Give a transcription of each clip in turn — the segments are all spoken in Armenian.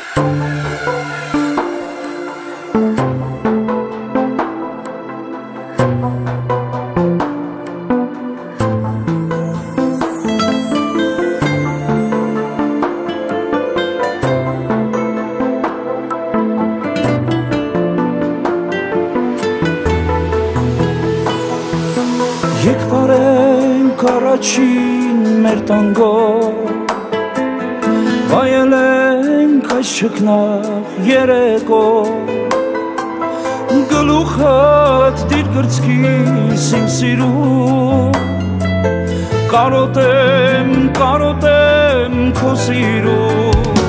Եկ բարենք առաջին մեր տանգով Վայելենք այս շկնաղ երեկով Գլուխդ դիր գրծքիս իմ սիրում Կարոտեմ քո սիրում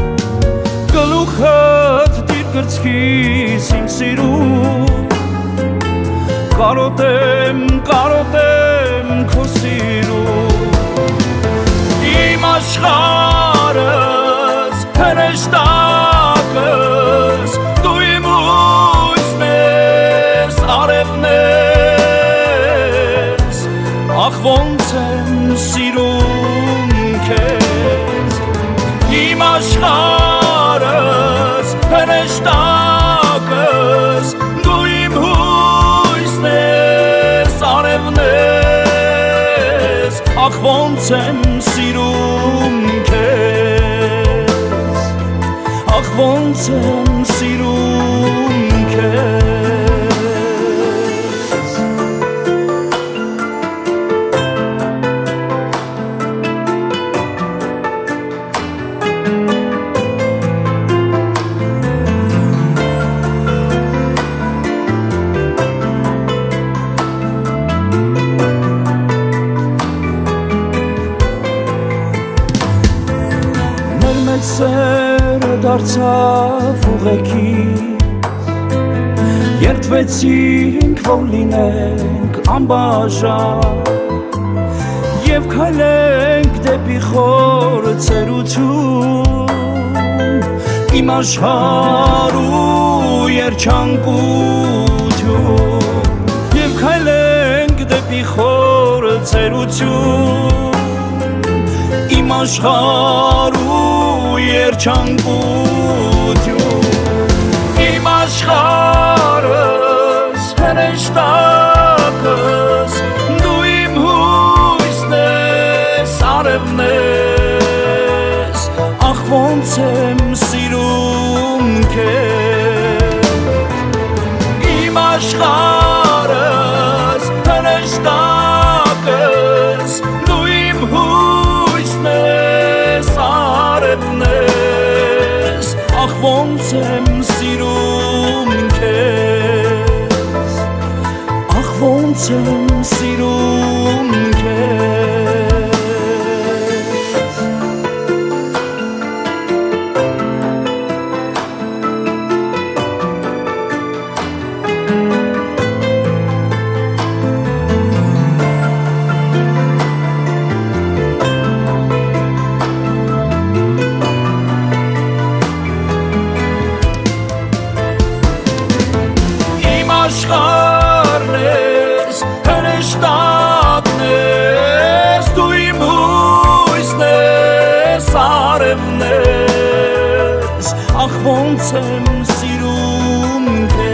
Գլուխդ դիր գրծքիս իմ սիրում Կարոտեմ քո սիրում Իմ աշխարհս հրեշտակս Դու իմ հույսն ես, արևն ես Ախ ոնց եմ սիրում քեզ Իմ աշխարհս հրեշտակս Դու իմ հույսն ես, արևն ես Ախ ոնց եմ սիրում քեզ Ախ ոնց եմ սիրում քեզ Սերը դարձավ ուղեկից Երդվեցինք, որ լինենք անբաժան Եվ քայլենք դեպի խոր ծերություն Իմ աշխարհու երջանկություն Եվ քայլենք դեպի խոր ծերություն Իմ աշխարհու երջանկություն Իմ աշխարհս հրեշտակս Դու իմ հույսն ես, արևն ես Ախ ոնց եմ սիրում քեզ Իմ աշխարհս հրեշտակս Դու իմ հույսն ես, արևն ես Ախ ոնց եմ սիրում քեզ Ախ ոնց եմ սիրում քեզ աշխարհն ես, հրեշտակն ես Դու իմ հույսն ես, արևն ես Ախ ոնց եմ սիրում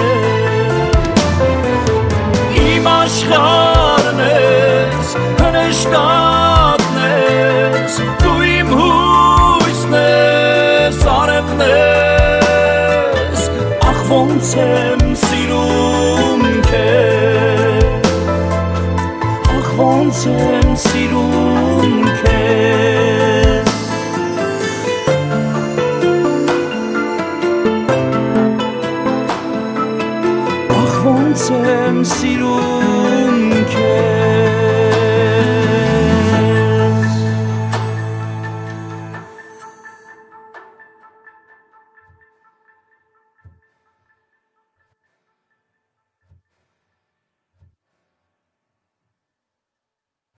քեզ Իմ աշխարհն ես, հրեշտակն ես Դու իմ հույսն ես, արևն ես Ախ ոնց եմ սիրում Ախ ոնց եմ սիրում քեզ Ախ ոնց եմ սիրում քեզ